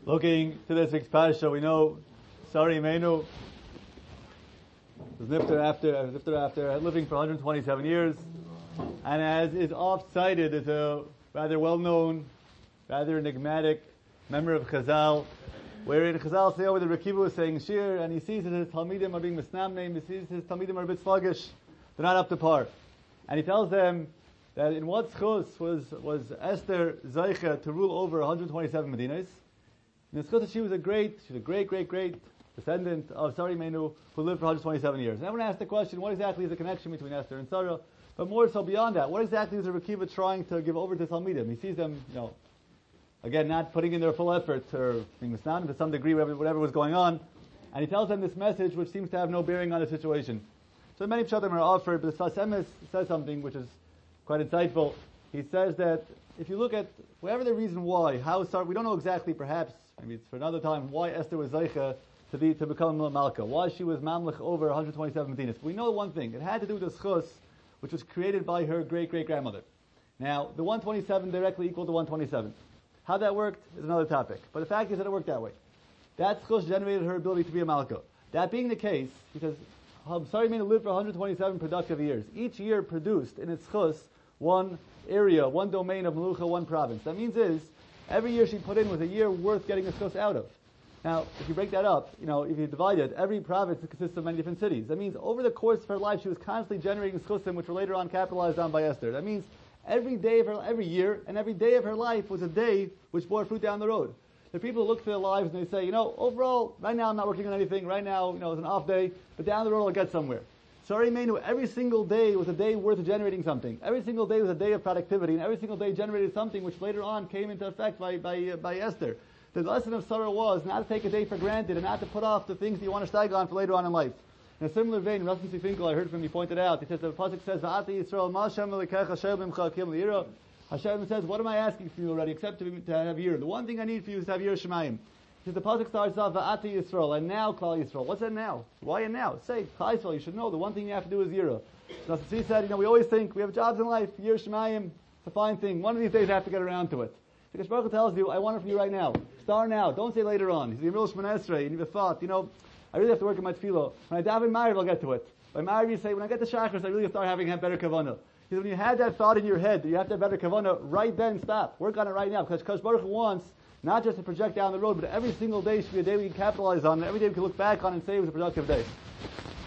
Looking to this week's parasha, we know Sari Imenu was nifter after living for 127 years, and as is oft-cited, is a rather well-known, rather enigmatic member of Chazal, wherein Chazal say over the Rekiva was saying Shir, and he sees that his Talmidim are being misnamneim, he sees his Talmidim are a bit sluggish, they're not up to par. And he tells them that in what schus was Esther Zeicha to rule over 127 Medinas. In the schus that she was a great descendant of Sari Imenu who lived for 127 years. And everyone asked the question, what exactly is the connection between Esther and Sarah? But more so beyond that, what exactly is the Rekiva trying to give over to Talmidim? He sees them, again, not putting in their full effort or being misnamneim to some degree, whatever was going on. And he tells them this message which seems to have no bearing on the situation. So many pshatim are offered, but the Sfas Emes says something which is quite insightful. He says that if you look at whatever the reason why, we don't know exactly, perhaps, maybe it's for another time, why Esther was Zeicha to become Malka, why she was Mamlech over 127 Medinas. But we know one thing, it had to do with the schus, which was created by her great-great-grandmother. Now, the 127 directly equal to 127. How that worked is another topic. But the fact is that it worked that way. That schus generated her ability to be a Malka. That being the case, because Sari Imenu lived for 127 productive years. Each year produced in its schus one area, one domain of Melucha, one province. That means every year she put in was a year worth getting a schus out of. Now, if you break that up, if you divide it, every province consists of many different cities. That means over the course of her life, she was constantly generating schusim, which were later on capitalized on by Esther. That means every year, and every day of her life was a day which bore fruit down the road. The people who look through their lives and they say, overall, right now I'm not working on anything, right now, it's an off day, but down the road I'll get somewhere. Sari Imenu, every single day was a day worth generating something. Every single day was a day of productivity, and every single day generated something which later on came into effect by Esther. The lesson of Sarah was not to take a day for granted and not to put off the things that you want to steig on for later on in life. In a similar vein, Rasmus Finkel, I heard from him, he pointed out, he says, the Pasuk says, V'ati Yisrael, Ma Hashem Elokecha Asher b'imcha akim li'ira. Hashem says, what am I asking for you already, except to have Yir? The one thing I need for you is to have Yir Shemayim. He says, the Pasuk starts off, V'ati Yisrael, and now Klal Yisrael. What's that now? Why and now? Say, Klal Yisrael, you should know, the one thing you have to do is Yira. So he said, we always think, we have jobs in life, Yir Shemayim, it's a fine thing. One of these days I have to get around to it. Because Baruch Hu tells you, I want it from you right now. Start now. Don't say later on. He's the Yemil Shemon Esrei, and you've a thought, I really have to work in my tefillah. When I daven Ma'ariv, I'll get to it. By Ma'ariv, you say, when I get to Shachris, I really start having better kavanah. Because when you had that thought in your head that you have to have better kavanah, right then stop. Work on it right now. Because Baruch Hu wants not just to project down the road, but every single day should be a day we can capitalize on, and every day we can look back on and say it was a productive day.